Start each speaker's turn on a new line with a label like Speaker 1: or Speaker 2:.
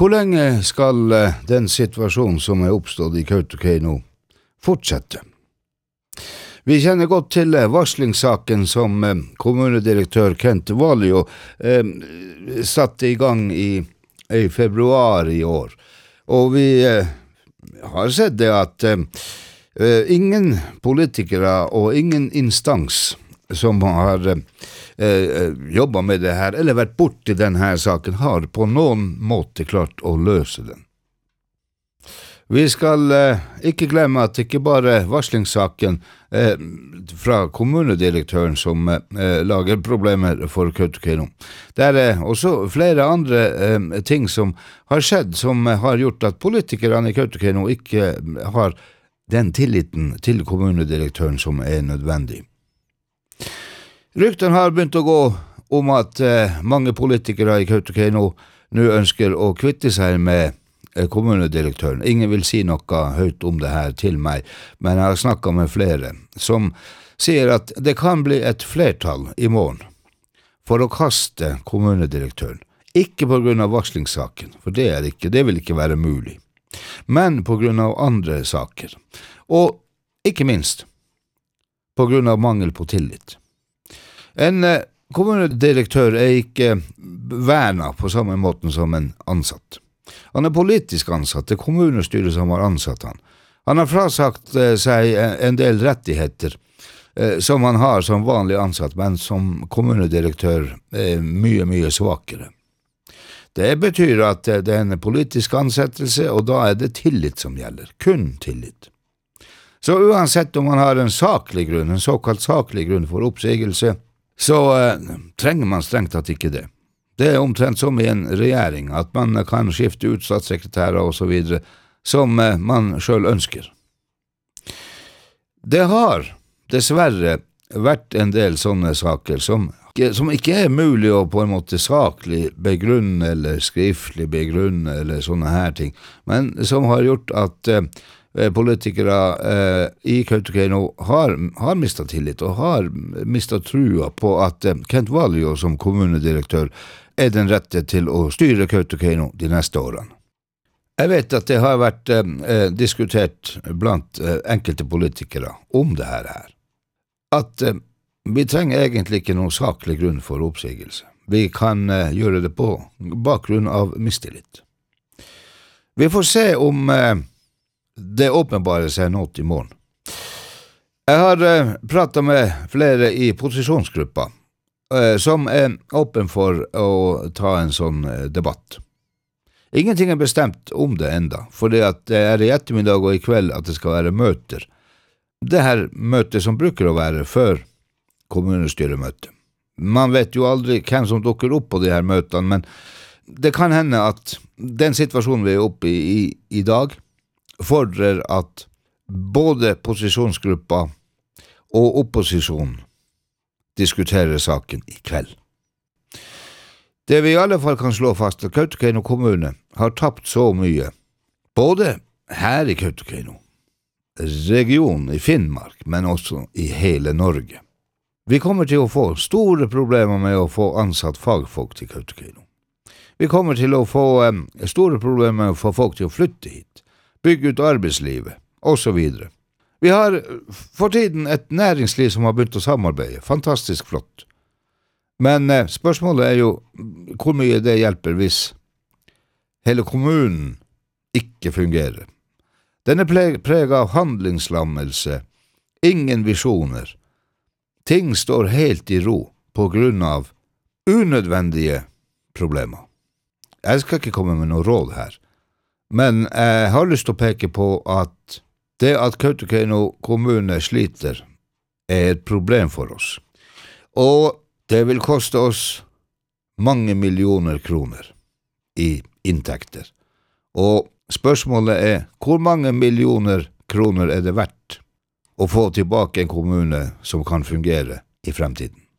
Speaker 1: Hvor lenge skal den situasjonen som oppstått I Kautokeino fortsette? Vi kjenner godt til varslingssaken som kommunedirektør Kent Valio satte I gang I februar I år. Og vi har sett det at ingen politikere og ingen instans som har jobbet med det her, eller vært bort I denne saken, har på noen måte klart å løse den. Vi skal ikke glemme at ikke bare varslingssaken fra kommunedirektøren som lager problemer for Kautokeino. Det også flere andre ting som har skjedd, som har gjort at politikerne I Kautokeino ikke har den tilliten til kommunedirektøren som nødvendig. Ryktene har begynt å gå om at mange politikere I Kautokeino nå ønsker å kvitte seg med kommunedirektøren. Ingen vil si noe høyt om det her til meg, men jeg har snakket med flere som sier at det kan bli et flertall I morgen for å kaste kommunedirektøren. Ikke på grunn av varslingssaken, for det vil ikke være mulig, men på grunn av andre saker. Og ikke minst på grunn av mangel på tillit. En kommunedirektør ikke vernet på samme måten som en ansatt. Han politisk ansatt, det kommunestyret som har ansatt han. Han har frasagt seg en del rettigheter som han har som vanlig ansatt, men som kommunedirektør mye svakere. Det betyr at det en politisk ansettelse, og da det tillit som gjelder, kun tillit. Så uansett om man har en saklig grunn, en såkalt saklig grunn for oppsigelse, så trenger man strengt tatt ikke det. Det omtrent som I en regjering, at man kan skifte ut statssekretærer og så videre, som man selv ønsker. Det har dessverre vært en del sånne saker som ikke mulig å på en måte saklig begrunne eller skriftlig begrunne eller sånne her ting, men som har gjort at politikere I Kautokeino har mistet tillit og har mistet trua på at Kent Valio som kommunedirektør den rette til å styre Kautokeino de neste årene. Jeg vet at det har vært diskutert blant enkelte politikere om det her. At vi trenger egentlig ikke noen saklig grunn for oppsigelse. Vi kan gjøre det på bakgrunn av mistillit. Vi får se om det åpenbare seg nå til morgen. Jeg har pratet med flere I posisjonsgruppa som åpen for å ta en sånn debatt. Ingenting bestemt om det enda, for det I ettermiddag og I kveld at det skal være møter. Det her møtet som bruker å være før kommunestyremøtet. Man vet jo aldri hvem som dukker opp på de her møtene, men det kan hende at den situasjonen vi oppe I dag fordrer at både posisjonsgruppa og opposisjon diskuterer saken I kveld. Det vi I alle fall kan slå fast at Kautokeino kommune har tapt så mye, både her I Kautokeino, regionen I Finnmark, men også I hele Norge. Vi kommer til å få store problemer med å få ansatt fagfolk til Kautokeino. Vi kommer til å få store problemer med å få folk til å flytte hit, bygge ut arbeidslivet, og så videre. Vi har for tiden et næringsliv som har begynt å samarbeide, fantastisk flott. Men spørsmålet jo hvor mye det hjelper hvis hele kommunen ikke fungerer. Den preget av handlingslammelse, ingen visjoner. Ting står helt I ro på grunn av unødvendige problemer. Jeg skal ikke komme med noe råd her, men jeg har lyst til å peke på at det at Kautokeino kommune sliter et problem for oss. Og det vil koste oss mange millioner kroner I inntekter. Og spørsmålet hvor mange millioner kroner det verdt å få tilbake en kommune som kan fungere I fremtiden.